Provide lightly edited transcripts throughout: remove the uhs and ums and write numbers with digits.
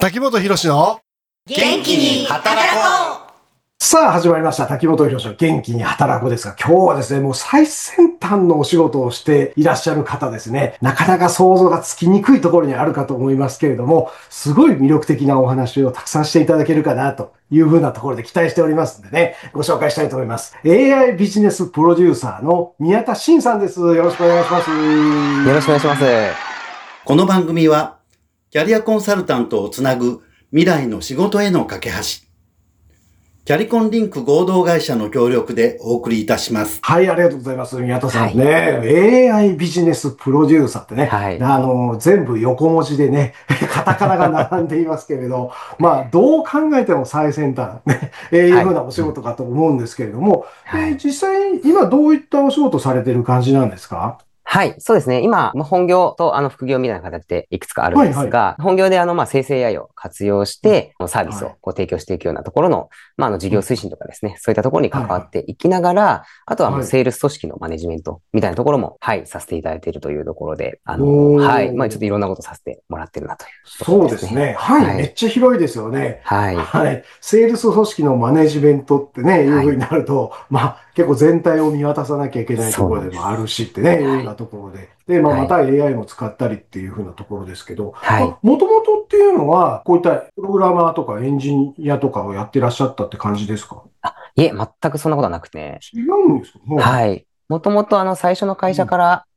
滝本博士の元気に働こう。 さあ始まりました滝本博士の元気に働こうですが、今日はですね、もう最先端のお仕事をしていらっしゃる方ですね。なかなか想像がつきにくいところにあるかと思いますけれども、すごい魅力的なお話をたくさんしていただけるかなというふうなところで期待しておりますんでね、ご紹介したいと思います。AI ビジネスプロデューサーの宮田真さんです。よろしくお願いします。 よろしくお願いします。 この番組はキャリアコンサルタントをつなぐ未来の仕事への架け橋、キャリコンリンク合同会社の協力でお送りいたします。 はい、ありがとうございます。宮田さんね、AI ビジネスプロデューサーってね、全部横文字でね、カタカナが並んでいますけれど、まあ、どう考えても最先端、ね、いうふうなお仕事かと思うんですけれども、実際に今どういったお仕事されてる感じなんですか？ はい、そうですね。今、本業と副業みたいな形でいくつかあるんですが、本業で生成 AI を活用して、サービスを提供していくようなところの、事業推進とかですね、そういったところに関わっていきながら、あとはセールス組織のマネジメントみたいなところも、させていただいているというところで、ちょっといろんなことさせてもらってるなというところですね。 そうですね。はい、めっちゃ広いですよね。 はい。 セールス組織のマネジメントってね、いうふうになると、結構全体を見渡さなきゃいけないところでもあるしってね、いうようなところで。で、また AI も使ったりっていうふうなところですけど、もともとっていうのは、こういったプログラマーとかエンジニアとかをやってらっしゃったって感じですか？ いえ、全くそんなことはなくて。 違うんですか？ はい。もともと最初の会社から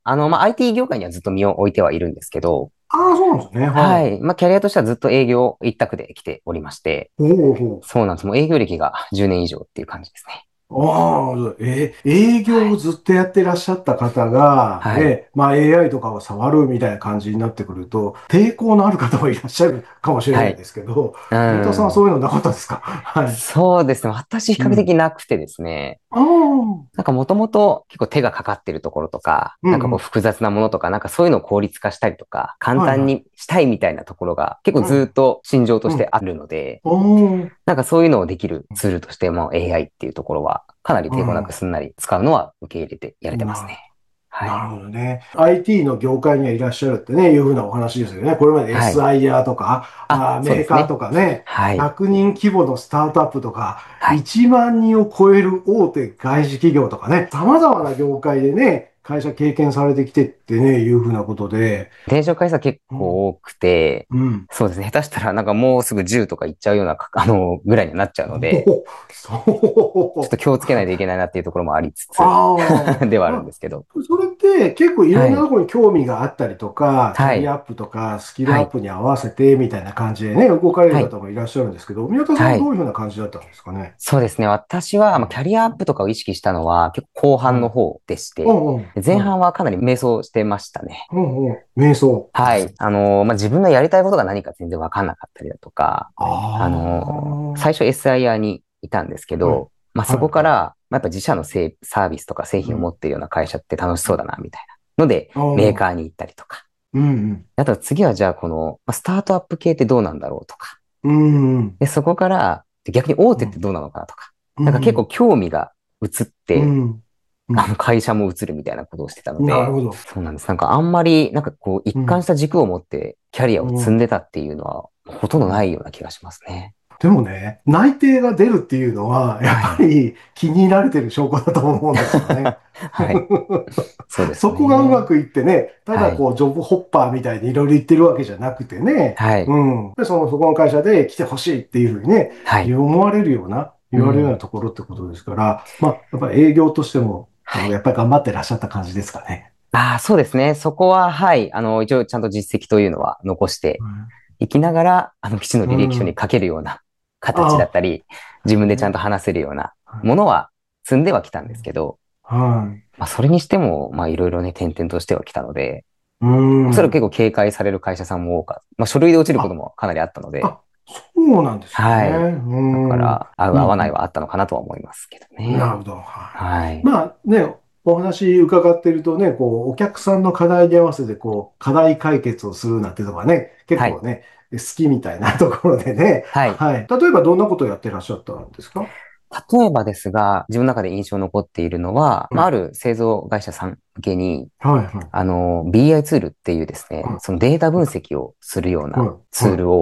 、IT 業界にはずっと身を置いてはいるんですけど、 そうなんですね。 はい。キャリアとしてはずっと営業一択で来ておりまして、そうなんです。もう営業歴が10年以上っていう感じですね。 営業をずっとやってらっしゃった方が、AI とかを触るみたいな感じになってくると、抵抗のある方もいらっしゃるかもしれないですけど、宮田さんはそういうのなかったですか？ そうですね。私比較的なくてですね。なんかもともと結構手がかかってるところとか、なんかこう複雑なものとか、なんかそういうのを効率化したりとか、簡単にしたいみたいなところが結構ずっと心情としてあるので、なんかそういうのをできるツールとしても AI っていうところはかなり抵抗なくすんなり使うのは受け入れてやれてますね。 なるほどね。IT の業界にはいらっしゃるってね、いうふうなお話ですよね。これまで SIR とか、メーカーとかね、100人規模のスタートアップとか、1万人を超える大手外資企業とかね、様々な業界でね、会社経験されてきてってね、いうふうなことで。 転職回数は結構多くて、そうですね。下手したらなんかもうすぐ10とかいっちゃうような、ぐらいになっちゃうので、ちょっと気をつけないといけないなっていうところもありつつではあるんですけど。 それって結構いろんなところに興味があったりとか、キャリアアップとかスキルアップに合わせてみたいな感じでね、動かれる方もいらっしゃるんですけど、宮田さんはどういうふうな感じだったんですかね？ そうですね。私は、キャリアアップとかを意識したのは結構後半の方でして、前半はかなり迷走してましたね。 迷走。 はい。自分のやりたいことが何か全然わかんなかったりだとか、最初 SIR にいたんですけど、そこから、やっぱ自社のサービスとか製品を持っているような会社って楽しそうだな、みたいなので、メーカーに行ったりとか。あと次はじゃあこの、スタートアップ系ってどうなんだろうとか。で、そこから、逆に大手ってどうなのかなとか。なんか結構興味が移って、会社も移るみたいなことをしてたので、そうなんです。なんかあんまり、なんかこう、一貫した軸を持ってキャリアを積んでたっていうのは、ほとんどないような気がしますね。 でもね、内定が出るっていうのは、やっぱり気に入られてる証拠だと思うんですよね。 そうですね。 そこがうまくいってね、ただこう、ジョブホッパーみたいにいろいろ言ってるわけじゃなくてね、でそこの会社で来てほしいっていうふうにね、思われるような、言われるようなところってことですから、やっぱり営業としても、やっぱり頑張ってらっしゃった感じですかね。 そうですね。そこは、一応ちゃんと実績というのは残していきながら、基地の履歴書に書けるような形だったり、自分でちゃんと話せるようなものは積んではきたんですけど、それにしても、いろいろね、転々としてはきたので、おそらく結構警戒される会社さんも多かった。書類で落ちることもかなりあったので。 そうなんですね。 だから、合う合わないはあったのかなとは思いますけどね。 なるほど。お話伺っているとね、こう、お客さんの課題に合わせて、こう、課題解決をするなんていうのがね、結構ね、好きみたいなところでね。例えばどんなことをやってらっしゃったんですか？ 例えばですが、自分の中で印象に残っているのは、ある製造会社さん向けに、BI ツールっていうですね、そのデータ分析をするようなツールを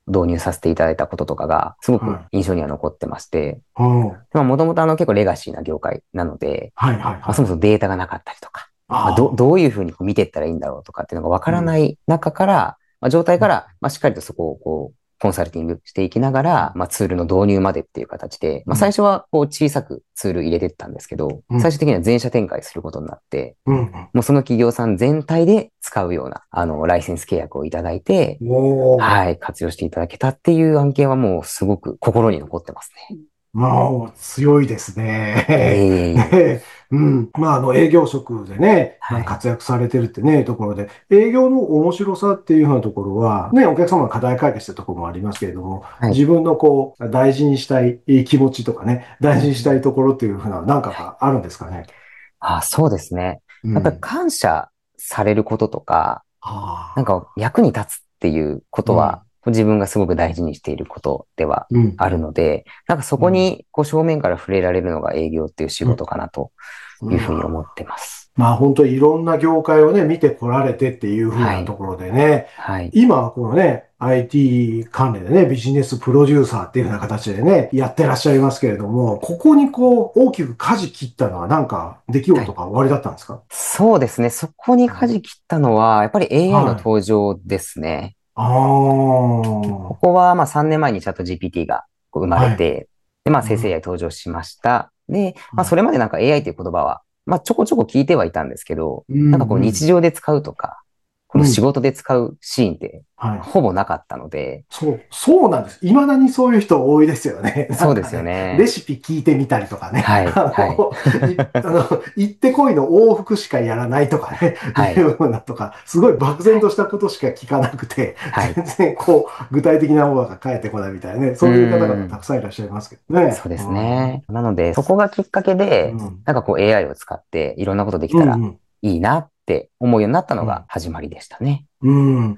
導入させていただいたこととかが、すごくは印象には残ってまして、 い。うん。 もともと結構レガシーな業界なので、 はいはいそもはい。 そもデータがなかったりとか、 ああ。 どういうふうにこう見ていったらいいんだろうとかっていうのがわからうん。 ない中から、状態から、しっかりとそこをこう、コンサルティングしていきながら、ツールの導入までっていう形で、 うん。 最初はこう小さくツール入れてったんですけど、 うん。 最終的には全社展開することになって、 うん。 もうその企業さん全体で使うような、ライセンス契約をいただいて、 おー。 はい、活用していただけたっていう案件はもうすごく心に残ってますね。 まあ、強いですね。 ええ、 ね、うん。まあ、営業職でね、 はい。 活躍されてるってね、ところで、営業の面白さっていうふうなところは、ね、お客様の課題解決ってところもありますけれども、 はい。 自分のこう、大事にしたい気持ちとかね、大事にしたいところっていうふうな、なんかはい。 があるんですかね。 そうですね。やっぱりうん。 感謝されることとか、なんかああ。 役に立つっていうことは、 うん。 自分がすごく大事にしていることではうん。 あるので、なんかそうん。 こにこう正面から触れられるのが営業っていう仕うん。 事かなといううん。 ふうに思ってます。 まあ本当にいろんな業界をね、見てこられてっていう風はい。 なところでね、 はい。 今このね、IT 関連でね、ビジネスプロデューサーっていうような形でね、やってらっしゃいますけれども、ここにこう大きく舵切ったのはなんか出来はい。 事が終わりだったんですか？ そうですね。そこに舵切ったのは、やっぱり AI のはい。 登場ですね。 ああ、 ここは3年前にチャット GPT がこう生まれはい。 て、で、生成うん、 AI 登場しました。で、 はい。 それまでなんか AI という言葉は、ちょこちょこ聞いてはいたんですけど、 うん、 なんかこううん、 日常で使うとか、この仕うん。 事で使うシーンってはい。 ほぼなかったので、 そう、そうなんです。未だにそういう人多いですよね。なそうですよんかね、レね。 シピ聞いてみたりとかね。 はい、はい、 行ってこいの往復しかやらないとかね、いはい、 うようなとか、すごい漠然としたことしか聞かなくて、 はい。 全然こう、具体的なものが返ってこないみたいなね、 うーそういう方々たくん。 さんいらっしゃいますけどね。 そうでうん。 すね。なので、そこがきっかけで、 うん。 なんかこう AI を使っていろんなことできうん、 たらうん。 いいなって思うようになったのがうん。 始まりでしたね。 うん。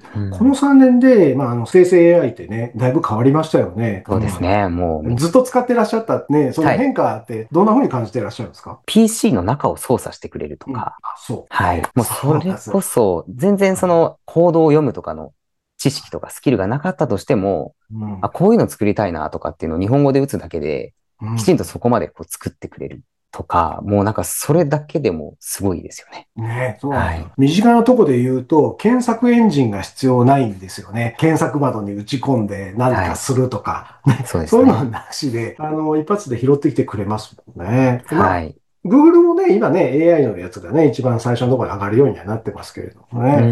このうん。 3年で、生成 AI ってね、だいぶ変わりましたよね。 そうですね。もうずっと使ってらっしゃったね、そのはい。 変化ってどんな風に感じてらっしゃるんですか？ PC の中を操作してくれるとうん。 か、 あ、そうはい。 ね。 もうそうなんです。 それこそ、全然そのコードを読むとかの知識とかスキルがなかったとしても、 うん。 こういうの作りたいなとかっていうのを日本語で打つだけで、 うん。 きちんとそこまでこう作ってくれるとか、もうなんかそれだけでもすごいですよね。 ね、そうなんではい。 すよ。身近なとこで言うと、検索エンジンが必要ないんですよね。検索窓に打ち込んで何はい。 かするとか、ね、 そうですね。 そういうのなしで、一発で拾ってきてくれますもんね。 はい。 Google もね、今ね、AI のやつがね、一番最初のところに上がるようにはなってますけれどもね。 うん。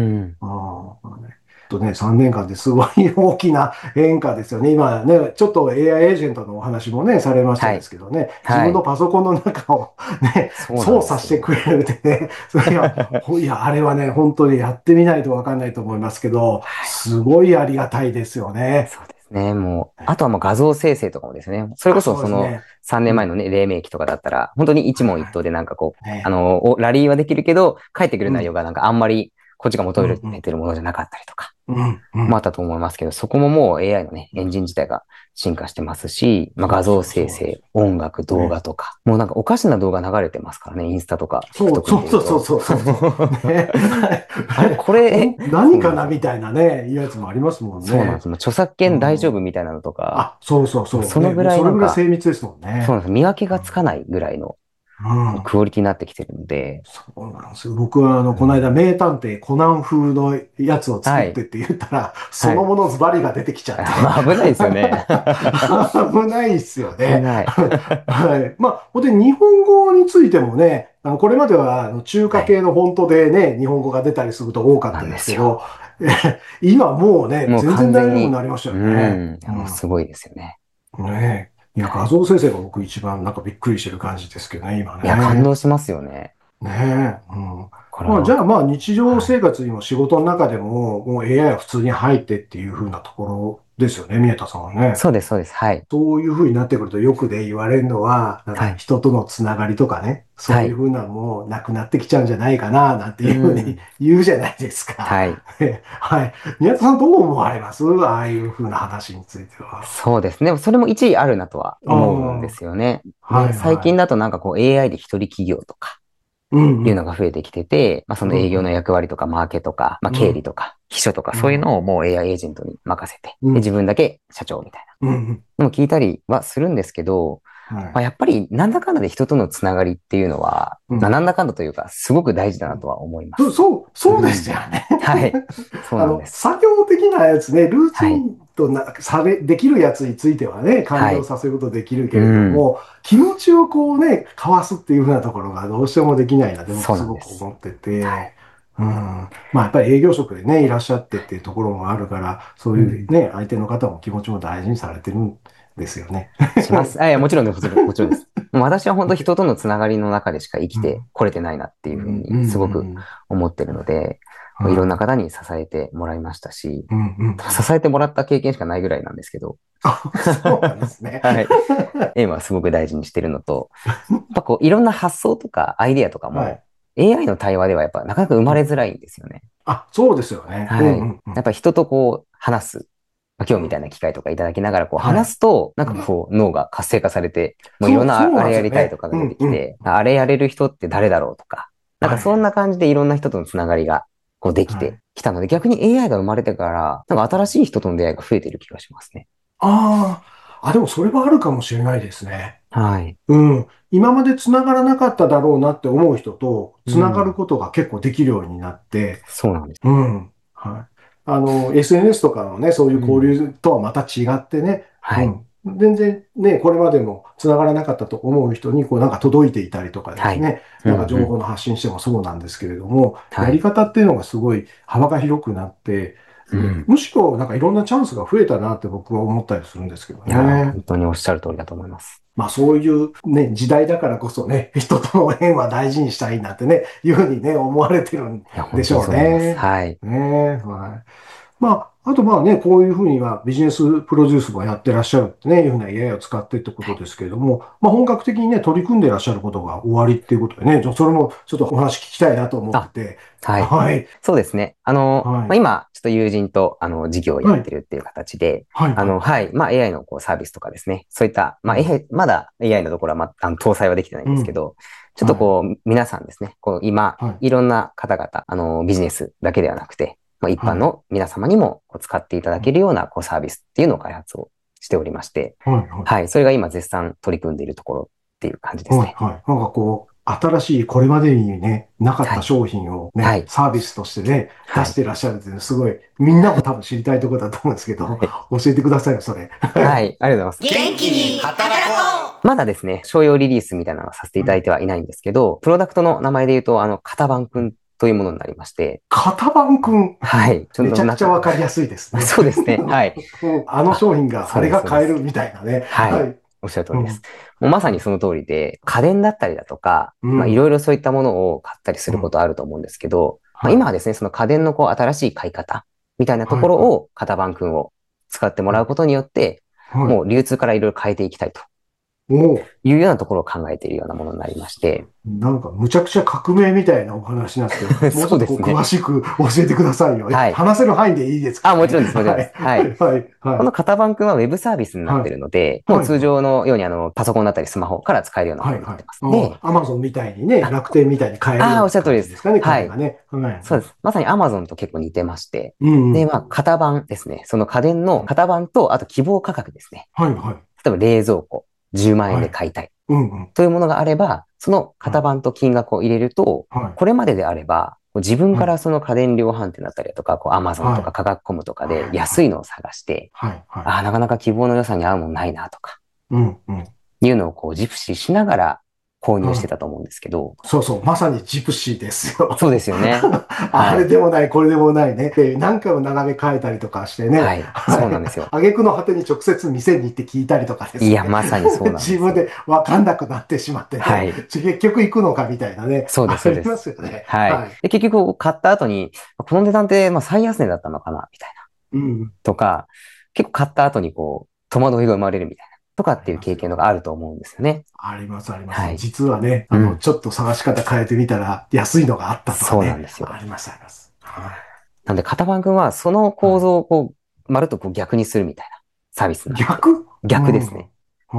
3年間ですごい大きな変化ですよね。今ね、ちょっと AI エージェントのお話もね、されましたはい。 ですけどね、自分のはい。 パソコンの中をね、 そうなん操ですよ。 作してくれるってね、いや、あれはね、本当にやってみないとわかんないと思いますけど、 はい。 すごいありがたいですよね。 そうですね。もう、あとはもう画像生成とかもですね。それこあ、 そそうですね。 3 うん。 年前のね、黎明期とかだったら、本当に一はいは問一答でなんかこう、 い。ね。 ラリーはできるけど、返ってくるうん。 内容がなんかあんまりこっちが求めうん。うん。 てるものじゃなかったりとか。 うん。うん。 もあったと思いますけど、そこももう AI のね、エンジン自体が進化してますし、画像そうそう生成、 そうです。 音楽、動画ね。 とか、もうなんかおかしな動画流れてますからね、インスタとかそう TikTok 見そうそうそうてると。 そうそうそう。ね。 あれ、これ、 何そうなんですよ。 かなみたいなね、いうやつもありますもんね。 そうなんです。もう著作う権大丈夫ん。 みたいなのとか、 あ、そうそうそう。ね。 もうそのぐもうそれぐらいらいなんか、 精密ですもんね。 そうなんです。見分けがつかないぐらいのうん。 クオリティになってきてるので、 そうなんですよ。僕はこの間、 うん、 名探偵コナン風のやつを作はい、 ってって言ったら、そはい。 のものズバリが出てきちゃって危ないですよね。 危ないっすよね。 危ない。 はい。本当に日本語についてもね、これまでは中はい。 華系のフォントでね、日本語が出たりすること多かったなんですけど、 ですよ。 今もうね、 もう全然大丈夫に完全に、 なりましたようね。 ん、いやうもうすごいですよね。 ん。ねえ。いや、画はい。 像生成が僕一番なんかびっくりしてる感じですけどね、今いや、感ね。 動しますよね。 ねえ。うん。 これはなんか、 じゃあ日常はい。 生活にも仕事の中でも、もう AI は普通に入ってっていう風なところですよね、宮田さんはね。 そうです、そうです。はい。 そういう風になってくるとよくで言われるのは、なんはい。 か人とのつながりとかね、そういうはい。 風なのもなくなってきちゃうんじゃないかな、なんてういう風にん。 言うじゃないですか。 はい。 はい。宮田さんどう思われますああいう風な話については？ そうですね。でもそれも一理あるなとはあ思うんであ、 すよね。で、 はい最はい。 近だとなんかこう AI で一人企業とか、 いうのが増えてきてて、その営業の役割とかマーケとか、経理とか、秘書とか、そういうのをもう AI エージェントに任せて、で自分だけ社長みたいなのも聞いたりはするんですけど、やっぱりなんだかんだで人とのつながりっていうのは、なんだかんだというか、すごく大事だなとは思います。 そうですよね。 はい。そうなんです。 作業的なやつね、ルーチンとできるやつについてはね、完了させることできるけれども、気持ちをこうね、交わすっていうふうなところがどうしてもできないなって僕すごく思ってて、やっぱり営業職でね、いらっしゃってっていうところもあるから、そういうね、相手の方も気持ちも大事にされてるんですよね。 します。もちろんです。もちろんです。私は本当人とのつながりの中でしか生きてこれてないなっていうふうにすごく思ってるので、いろんな方に支えてもらいましたし、支えてもらった経験しかないぐらいなんですけど。 そうなんですね。 はい。今はすごく大事にしてるのと、やっぱこういろんな発想とかアイデアとかも、AI の対話ではやっぱなかなか生まれづらいんですよね。 そうですよね。 はい。やっぱ人とこう話す。今日みたいな機会とかいただきながらこう話すと、なんかこう脳が活性化されて、もういろんなあれやりたいとかが出てきて、あれやれる人って誰だろうとか、なんかそんな感じでいろんな人とのつながりがこうできてきたので、逆に AI が生まれてから、なんか新しい人との出会いが増えてる気がしますね。 でもそれはあるかもしれないですね。 はい。 今まで繋がらなかっただろうなって思う人と繋がることが結構できるようになって、 そうなんです。 はい。SNS とかのね、そういう交流とはまた違ってね、全然ね、これまでも繋がらなかったと思う人に、こうなんか届いていたりとかですね、なんか情報の発信してもそうなんですけれども、やり方っていうのがすごい幅が広くなって、むしろなんかいろんなチャンスが増えたなって僕は思ったりするんですけどね。 本当におっしゃる通りだと思います。 そういうね、時代だからこそね、人との縁は大事にしたいなってね、いうふうにね、思われてるんでしょうね。 はい。 あとね、こういうふうにはビジネスプロデュースもやってらっしゃるってね、いうふうな AI を使ってってことですけれども、本格的にね、取り組んでらっしゃることが終わりっていうことでね、それもちょっとお話聞きたいなと思ってて。 はい。そうですね。今、ちょっと友人と、事業をやってるっていう形で、AI のこうサービスとかですね、そういった、AI、まだ AI のところは、搭載はできてないんですけど、ちょっとこう、皆さんですね、こう、今、いろんな方々、ビジネスだけではなくて、一般の皆様にも使っていただけるようなこうサービスっていうのを開発をしておりまして、それが今絶賛取り組んでいるところっていう感じですね。 なんかこう、新しいこれまでにね、なかった商品をね、サービスとしてね、出してらっしゃるっていうのすごい、みんなも多分知りたいところだと思うんですけど、教えてくださいよ、それ。 はい、ありがとうございます。 元気に働こうまだですね、商用リリースみたいなのはさせていただいてはいないんですけど、プロダクトの名前で言うと、型番くんというものになりまして。 型番くん。 はい。 めちゃくちゃわかりやすいですね。 そうですね。はい。 あの商品が、あれが買えるみたいなね。 はい。おっしゃる通りです。もうまさにその通りで、家電だったりだとか、いろいろそういったものを買ったりすることあると思うんですけど、今はですね、その家電のこう新しい買い方みたいなところを、型番くんを使ってもらうことによって、もう流通からいろいろ変えていきたいと。いうようなところを考えているようなものになりまして。 なんかむちゃくちゃ革命みたいなお話なんですけど、もうちょっと詳しく教えてくださいよ。話せる範囲でいいですか、 もちろんです、もちろんです。はい。この型番くんはウェブサービスになっているので、もう通常のようにパソコンだったりスマホから使えるようなものになってます。で、 Amazon みたいにね、楽天みたいに買える。 おっしゃる通りですかね、はい。 そうです。まさに Amazon と結構似てまして。で、型番ですね。その家電の型番と、あと希望価格ですね。例えば冷蔵庫。10万円で買いたい。というものがあれば、その型番と金額を入れると、これまでであれば、自分からその家電量販店だったりとか、Amazon とか価格コムとかで安いのを探して、なかなか希望の良さに合うもんないなとか、いうのをこうジプシーしながら購入してたと思うんですけど。 そうそう、まさにジプシーですよ。 そうですよね。 あれでもない、これでもないね。で、何回も眺め変えたりとかしてね。 そうなんですよ。 挙句の果てに直接店に行って聞いたりとかですね。 いや、まさにそうなんです。 自分で分かんなくなってしまってね。結局行くのかみたいなね。 そうです、そうです。 ありますよね。 で、結局買った後に、この値段って最安値だったのかなみたいな。とか、結構買った後に戸惑いが生まれるみたいな。とかっていう経験があると思うんですよね。 あります、あります。実はね、ちょっと探し方変えてみたら安いのがあったとかね。 そうなんですよ。 あります、あります。 なんで、型番くんはその構造をまるっと逆にするみたいなサービスなんです。逆ですね。な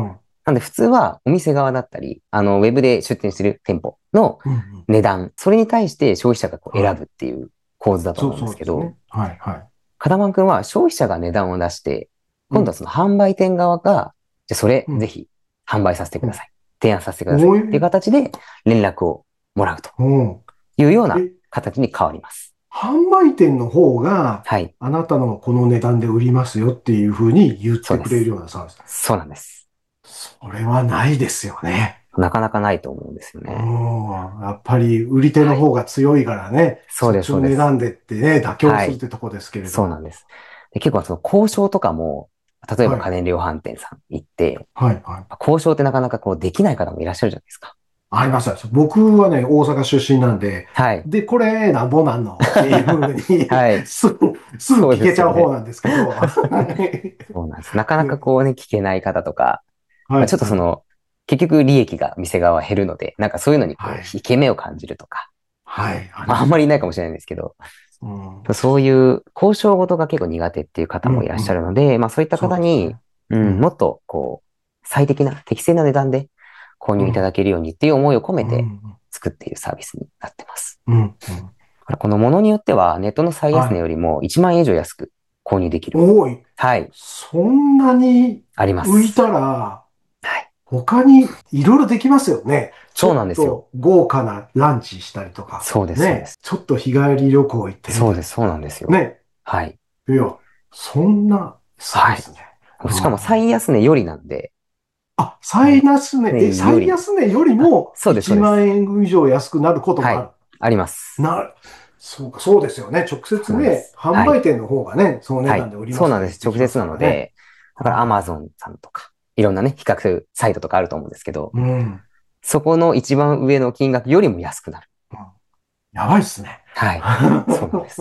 なんで普通はお店側だったり、ウェブで出店してる店舗の値段、それに対して消費者がこう選ぶっていう構図だと思うんですけど、 はいはい。 カタマン君は消費者が値段を出して、今度はその販売店側が、じゃあそれぜひ販売させてください。提案させてくださいっていう形で連絡をもらうというような形に変わります。 販売店の方が、 はい。 あなたのこの値段で売りますよっていうふうに言ってくれるようなサービス。 そうなんです。 それはないですよね。 なかなかないと思うんですよね。 やっぱり売り手の方が強いからね。 そうです、そうそっちの値です。 段でってね、妥協するってとこですけれど。 そうなんです。で結構その交渉とかも、例えば家電量販店さん行って、交渉ってなかなかこうできない方もいらっしゃるじゃないですか。 あります。僕はね、大阪出身なんで、 はい。 で、これなんぼなんのっていうふうに、 はい。 すぐ聞けちゃう方なんですけど。 そうなんです。なかなかこうね、聞けない方とか、 はい、 ちょっとその、結局利益が店側は減るので、なんかそういうのにこう、引け目を感じるとか。 はい。 あんまりいないかもしれないんですけど、そういう交渉事が結構苦手っていう方もいらっしゃるので、そういった方に、もっとこう、最適な、適正な値段で購入いただけるようにっていう思いを込めて作っているサービスになってます。このものによってはネットの最安値よりも1万円以上安く購入できる。 多い。 はい。 そんなにあります。 浮いたら、他にいろいろできますよね。 そうなんですよ。 ちょっと豪華なランチしたりとか。 そうです。 ね。ちょっと日帰り旅行行ってみたり。 そうです、そうなんですよ。 ね。 はい。 いや、そんな、そうですね。 しかも最安値よりなんで。 最安値、最安値よりも1万円以上安くなることもある。 あります。 そうか、そうですよね。直接ね、販売店の方がね、その値段で売ります。 そうなんです。直接なので、だから Amazon さんとか、いろんなね、比較サイトとかあると思うんですけど、そこの一番上の金額よりも安くなる。 やばいっすね。 はい。そうなんです。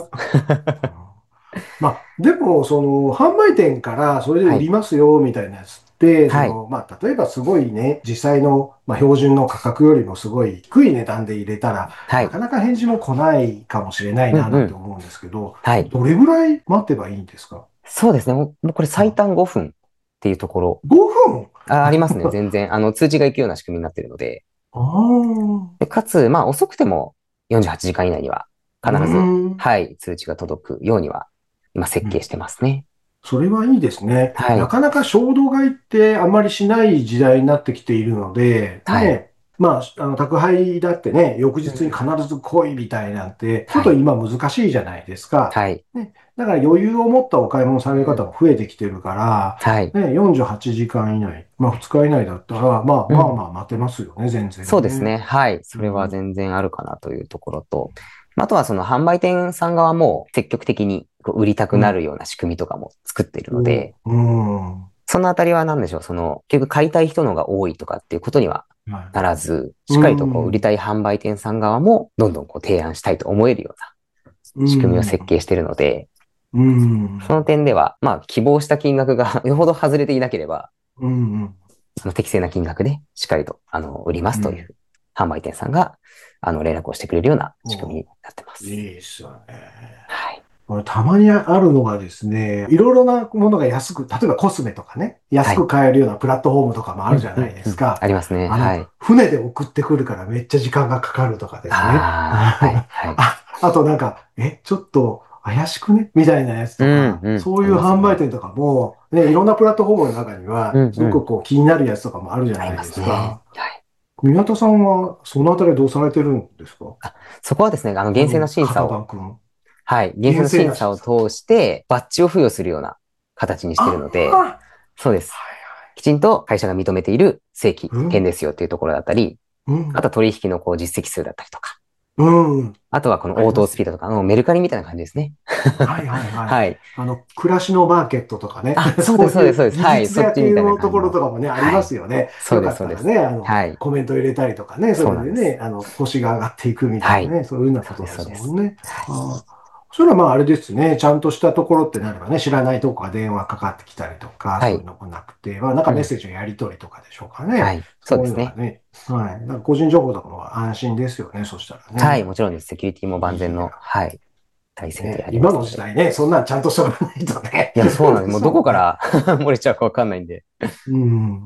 でも、その、販売店からそれで売りますよ、みたいなやつって、例えばすごいね、実際の、標準の価格よりもすごい低い値段で入れたら、なかなか返事も来ないかもしれないな、なんて思うんですけど、どれぐらい待てばいいんですか？ そうですね。もうこれ最短5分っていうところ。 5分ありますね、全然。通知が行くような仕組みになっているので。かつ、遅くても48時間以内には必ず、はい、通知が届くようには、今設計してますね。 それはいいですね。なかなか衝動買いってあまりしない時代になってきているので、ね、宅配だってね、翌日に必ず来いみたいなんて、ちょっと今難しいじゃないですか。ね、だから余裕を持ったお買い物される方も増えてきてるから、ね、48時間以内、2日以内だったら、待てますよね、全然、ね。 そうですね。はい。それは全然あるかなというところと、あとはその販売店さん側も積極的に売りたくなるような仕組みとかも作っているので、そのあたりは何でしょう、結局買いたい人のが多いとかっていうことにはならず、しっかりと売りたい販売店さん側もどんどん提案したいと思えるような仕組みを設計しているので、その点では、希望した金額がよほど外れていなければ、適正な金額でしっかりと売りますという販売店さんが連絡をしてくれるような仕組みになってます。 いいですよね。はい。これたまにあるのがですね、いろいろなものが安く、例えばコスメとかね、安く買えるようなプラットフォームとかもあるじゃないですか。 ありますね。はい。 船で送ってくるからめっちゃ時間がかかるとかですね。あとなんか、ちょっと怪しくねみたいなやつとか、そういう販売店とかも、ね、いろんなプラットフォームの中には、すごくこう気になるやつとかもあるじゃないですか。宮田さんはそのあたりはどうされてるんですか？ そこはですね、厳正な審査を。はい。厳正な審査を通して、バッジを付与するような形にしているので、そうです。きちんと会社が認めている正規店ですよっていうところだったり、あと取引の実績数だったりとか、あとはこのオートスピードとかのメルカリみたいな感じですね。 はい。暮らしのマーケットとかね。 そうです、そうです、そうです。はい。 そっちみたいなところとかもね、ありますよね。 そうです、そうです。 ね、コメント入れたりとかね、それでね、星が上がっていくみたいなね、そういうようなことですもんね。それはあれですね、ちゃんとしたところってなればね、知らないとこから電話かかってきたりとか、そういうのもなくて、なんかメッセージのやり取りとかでしょうかね。 はい。そうですね。 はい。個人情報とかも安心ですよね、そしたらね。 はい、もちろんです。セキュリティも万全の、はい。体制でやります。今の時代ね、そんなんちゃんとしておかないとね。 いや、そうなんです。もうどこから漏れちゃうかわかんないんで。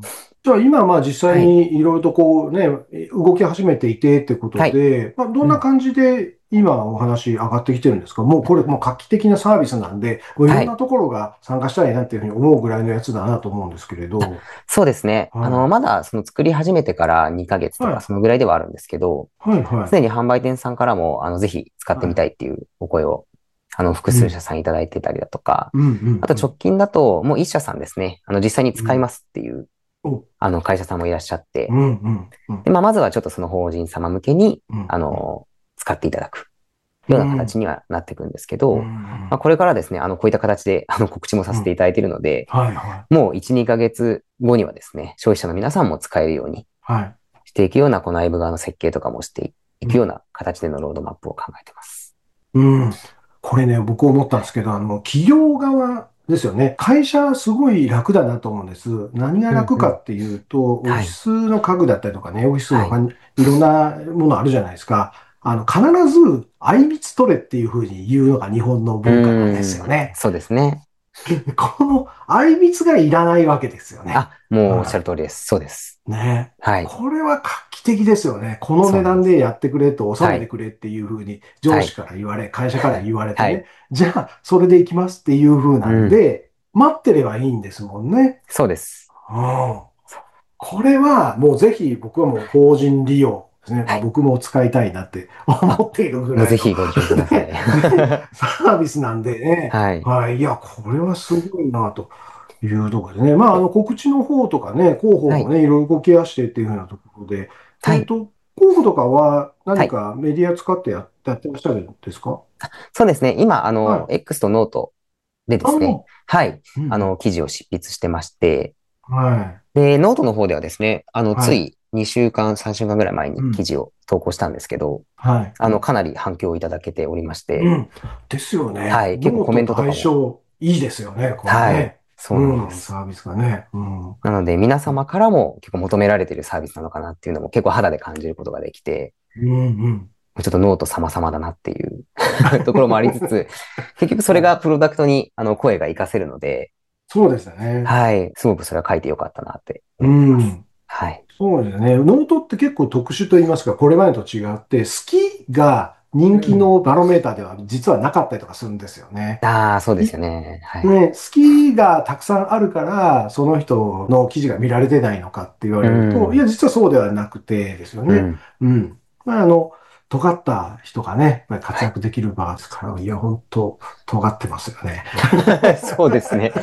じゃあ今実際にいろいろとこうね、動き始めていてってことで、どんな感じで今お話上がってきてるんですか？もうこれもう画期的なサービスなんで、もういろんなところが参加したいなっていうふうに思うぐらいのやつだなと思うんですけれど。 そうですね。まだその作り始めてから2ヶ月とかそのぐらいではあるんですけど、すでに販売店さんからも、ぜひ使ってみたいっていうお声を、複数社さんいただいてたりだとか、あと直近だともう1社さんですね、実際に使いますっていう、会社さんもいらっしゃって、で、まずはちょっとその法人様向けに、使っていただくような形にはなっていくんですけど、これからですね、こういった形で、告知もさせていただいているので、もう1、2ヶ月後にはですね、消費者の皆さんも使えるようにしていくような、この内部側の設計とかもしていくような形でのロードマップを考えています。 これね、僕思ったんですけど、企業側ですよね。会社すごい楽だなと思うんです。何が楽かっていうと、オフィスの家具だったりとかね、オフィスのいろんなものあるじゃないですか。必ず、あいびつ取れっていうふうに言うのが日本の文化なんですよね。 そうですね。 この、あいびつがいらないわけですよね。 もうおっしゃる通りです。そうです。 ね。これは画期的ですよね。この値段でやってくれと、収めてくれっていうふうに、上司から言われ、会社から言われてね。じゃあ、それで行きますっていうふうなんで、待ってればいいんですもんね。 そうです。 これは、もうぜひ僕はもう法人利用ですね。僕も使いたいなって思っているぐらいの。 ぜひご利用ください。 サービスなんでね。いや、これはすごいなというところでね。告知の方とかね、広報もね、いろいろ動き出してっていうふうなところで、広報とかは何かメディア使ってやってらっしゃるんですか？ そうですね。今、X とノートでですね、記事を執筆してまして、で、ノートの方ではですね、つい2週間、3週間ぐらい前に記事を投稿したんですけど、かなり反響をいただけておりまして。 ですよね。 結構コメントとかも。 相性いいですよね、これね。 そうなんです。 サービスがね。 なので、皆様からも結構求められているサービスなのかなっていうのも結構肌で感じることができて、ちょっとノート様々だなっていうところもありつつ、結局それがプロダクトに声が活かせるので、 そうですよね。 すごくそれは書いてよかったなって思います。 そうですね。ノートって結構特殊と言いますか、これまでと違って、好きが人気のバロメーターでは実はなかったりとかするんですよね。 そうですよね。 好きがたくさんあるから、その人の記事が見られてないのかって言われると、いや、実はそうではなくてですよね。尖った人がね、活躍できる場ですから、いや、本当尖ってますよね。 そうですね。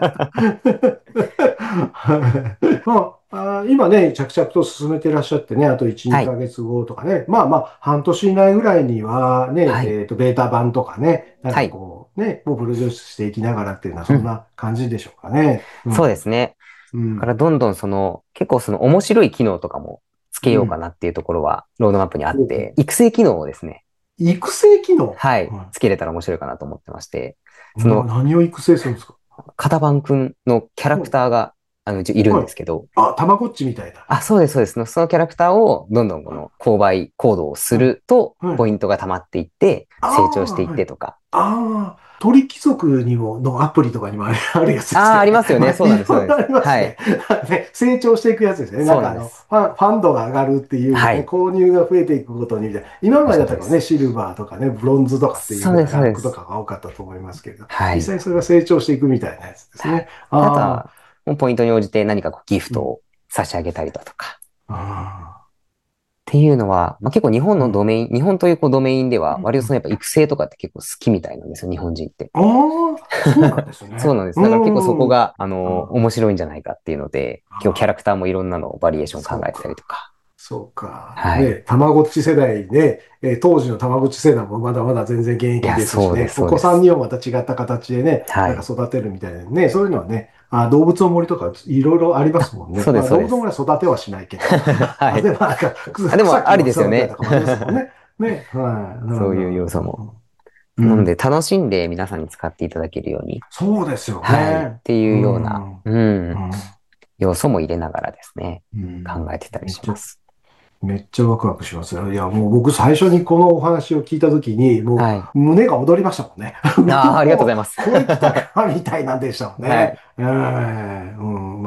今ね、着々と進めていらっしゃってね、あと1、2ヶ月後とかね、半年以内ぐらいにはね、ベータ版とかね、なんかこう、ね、もうプロデュースしていきながらっていうのは、そんな感じでしょうかね。 そうですね。だからどんどん結構面白い機能とかもつけようかなっていうところは、ロードマップにあって、育成機能をですね。 育成機能つけれたら面白いかなと思ってまして。 何を育成するんですか？ カタバンくんのキャラクターが、いるんですけど。 たまごっちみたいな。 そうです、そうです。そのキャラクターをどんどん購買行動をすると、ポイントが溜まっていって、成長していってとか。 鳥貴族にも、のアプリとかにもあるやつですね。 ありますよね。そうなんです。そうありますね。成長していくやつですね。なんかファンドが上がるっていう、購入が増えていくことにみたいな。今までだったらね、シルバーとかね、ブロンズとかっていうランクとかが多かったと思いますけど、実際それが成長していくみたいなやつですね。 あとは、ポイントに応じて何かギフトを差し上げたりだとか。っていうのは、結構日本のドメイン、日本というドメインでは、割とやっぱ育成とかって結構好きみたいなんですよ、日本人って。 そうなんですね。 そうなんです。だから結構そこが、面白いんじゃないかっていうので、今日キャラクターもいろんなのをバリエーション考えてたりとか。 そうか。ね、たまごっち世代ね、当時のたまごっち世代もまだまだ全然現役ですしね、お子さんにはまた違った形でね、なんか育てるみたいなね、そういうのはね、動物の森とかいろいろありますもんね。動物の森は育てはしないけど。 でもありですよね。 そういう要素も。なので楽しんで皆さんに使っていただけるように。 そうですよね。 っていうような、要素も入れながらですね、考えてたりします。 めっちゃワクワクしますよ。いや、もう僕最初にこのお話を聞いたときに、もう胸が躍りましたもんね。 ありがとうございます。 これ来たかみたいなんでしたもんね。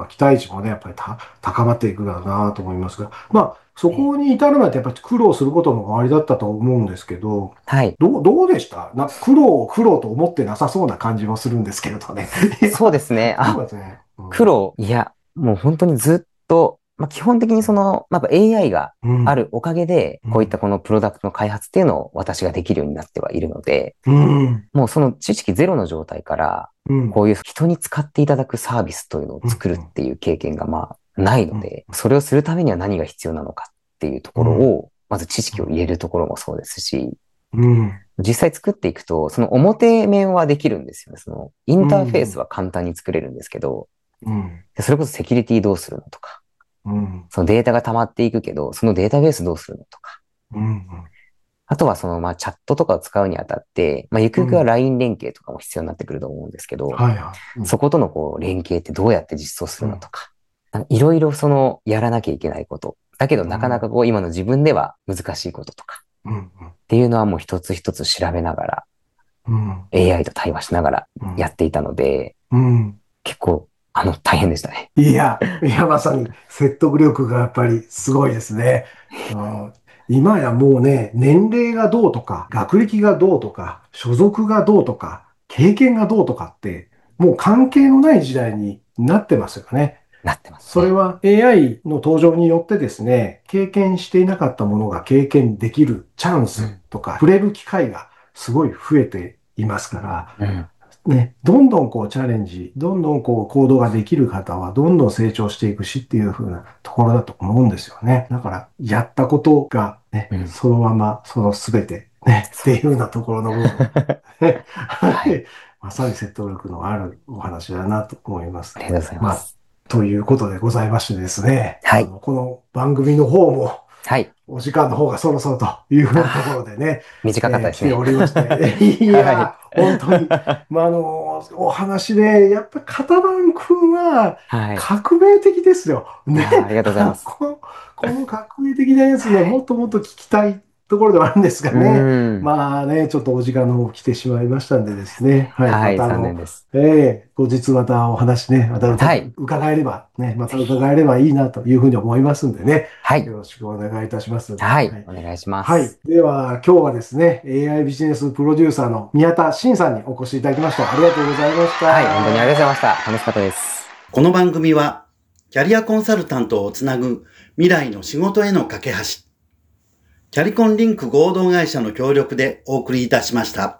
期待値もね、やっぱり高まっていくだろうなと思いますが、まあ、そこに至るまでやっぱり苦労することも終わりだったと思うんですけど、 はい。 どうでした苦労と思ってなさそうな感じもするんですけれどね。 そうですね。 そうですね。 苦労、いや、もう本当にずっと、基本的にやっぱ AI があるおかげで、こういったこのプロダクトの開発っていうのを私ができるようになってはいるので、もうその知識ゼロの状態から、こういう人に使っていただくサービスというのを作るっていう経験がないので、それをするためには何が必要なのかっていうところを、まず知識を入れるところもそうですし、実際作っていくと、その表面はできるんですよね。そのインターフェースは簡単に作れるんですけど、それこそセキュリティどうするのとか、そのデータが溜まっていくけど、そのデータベースどうするのとか、あとはチャットとかを使うにあたって、ゆくゆくは LINE 連携とかも必要になってくると思うんですけど、そことの連携ってどうやって実装するのとか、いろいろやらなきゃいけないこと、だけどなかなか今の自分では難しいこととか、っていうのはもう一つ一つ調べながら、AI と対話しながらやっていたので、結構、大変でしたね。 いや、まさに説得力がやっぱりすごいですね。今やもうね、年齢がどうとか、学歴がどうとか、所属がどうとか、経験がどうとかって、もう関係のない時代になってますよね。 なってますね。 それは AI の登場によってですね、経験していなかったものが経験できるチャンスとか、触れる機会がすごい増えていますから、ね、どんどんチャレンジ、どんどん行動ができる方はどんどん成長していくしっていう風なところだと思うんですよね。だから、やったことがね、そのまま、全てね、っていうようなところの部分。はい。まさに説得力のあるお話だなと思います。 ありがとうございます。 ということでございましてですね。 はい。 この番組の方も、 はい。 お時間の方がそろそろというふうなところでね。 短かったですね。 来ておりまして。いや、本当に。お話で、やっぱり片番くんは、革命的ですよ。ね。 ありがとうございます。 この革命的なやつね、もっともっと聞きたいところではあるんですがね。ちょっとお時間の方来てしまいましたんでですね。 はい、残念です。 後日またお話ね、また伺えればね、また伺えればいいなというふうに思いますんでね。 はい。 よろしくお願いいたします。 はい。お願いします。 はい。では、今日はですね、AI ビジネスプロデューサーの宮田真さんにお越しいただきました。ありがとうございました。 はい、本当にありがとうございました。楽しかったです。 この番組は、キャリアコンサルタントをつなぐ未来の仕事への架け橋。キャリコンリンク合同会社の協力でお送りいたしました。